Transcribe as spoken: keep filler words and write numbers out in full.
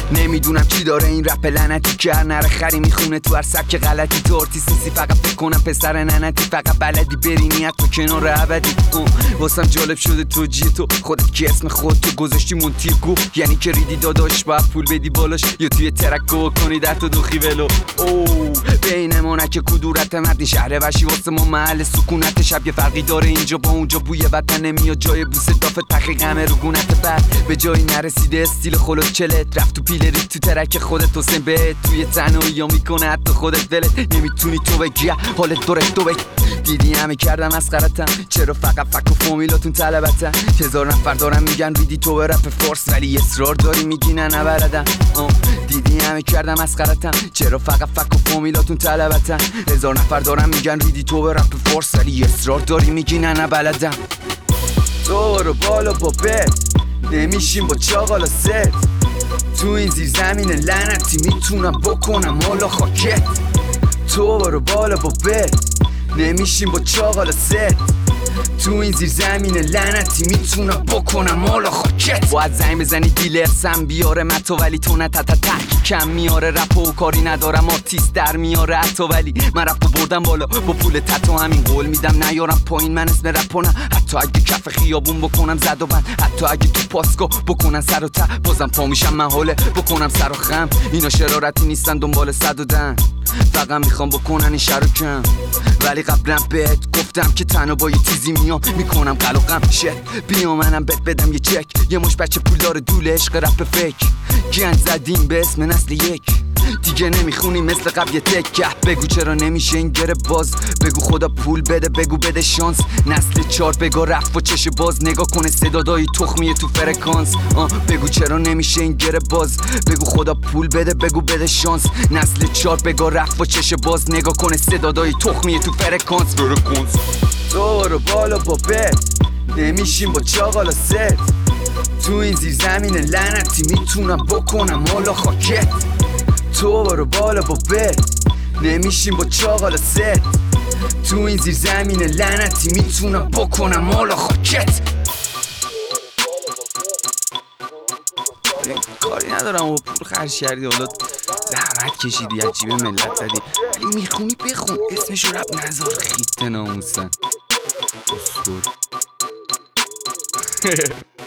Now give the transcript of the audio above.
نمیدونم چی داره این رپ لعنتی که هر نره خری میخونه تو هر سبک غلطی. تو آرتیستی فقط فکر کنم پسر ننتی، فقط بلدی بری نیت تو کنار ابدی. واسم جالب شده توجیه تو خودت که اسم خودتو گذاشتی مونتیگو، یعنی که ریدی داداش باید پول بدی بالاش یا توی ترک گو کنی در تو دوخی ولو. اوه بین ما نکه کدورت مردی شهر وشی واسه ما محل سکونت. شب یه فرقی داره اینجا با اونجا، بوی وطن نمیاد جای بوسه داف تحقیق همه رو گونت. بعد به جایی نرسیده استیل خلوت چلت رفت تو پیل ریت تو ترک خودت حسین بهت توی تنهایی ها میکنه حتی خودت ولت. نمیتونی تو بگی حالت دوره تو بگی دیدی همه کردم مسخرتم، چرا فقط فک و فامیلاتون طلبتن. هزار نفر دارن میگن ریدی تو به رپ فارس ولی اصرار داری میگی نه نبلدم. دیدی همه کردم مسخرتم، چرا فقط فک و فامیلاتون طلبتن. هزار نفر دارن میگن ریدی تو به رپ فارس ولی اصرار داری میگی نه نبلدم. تو برو بالا با بت نمیشیم با چاقالا ست، تو این زیر زمین لعنتی میتونم بکنم مالا خاکت. تو برو بالا با بت نمیشیم با چاقالا ست، تو این زیر زمین لعنتی میتونم بکنم مالا خاکت. باید زنگ بزنی دیلرسم بیاره متو ولی تو نه تا تا تک کم میاره رپ و کاری ندارم آرتیست در میاره حتی، ولی من رپو بردم بالا با پول تتو همین قول میدم نیارم پایین من اسم رپو نه. حتی اگه کف خیابون بکنم زد و بند، حتی اگه تو پاسکو بکنن سر و ته بازم پا میشم من حاله بکنم سر و خم. اینا شرارتی نیستن دنبال صد و دن، فقط میخوام بکنن این شر و کم. ولی قبلا بهت گفتم که تنها با یه تیزی میام میکنم قلقم شت. بیا منم بهت بدم یه چک، یه مش بچه پولدار دوله عشق رپ فیک گند زدیم به اسم نسل یک، دیگه نمیخونی مثل قبل یه تکه. بگو چرا نمیشه این گره باز، بگو خدا پول بده، بگو بده شانس. نسل چار بگو رفت و چش باز، نگاه کنه صدادای تخمیه تو فرکانس. بگو چرا نمیشه این گره باز، بگو خدا پول بده، بگو بده شانس. نسل چار بگو رفت و چش باز، نگاه کنه صدادای تخمیه تو فرکانس. فرکانس تو برو بالا با بت نمیشیم با چاقالا ست، تو این زیر زمین لعنتی میتونم بکنم مالا خاکت. تو برو بالا با بت نمیشیم با چاقالا ست، تو این زیر زمین لعنتی میتونم بکنم مالا خاکت. کاری ندارم و پول خرج کردی حالا زحمت کشیدی عجیبه ملت زدی، ولی میخونی بخون اسمشو رب نذار خیت ناموسن.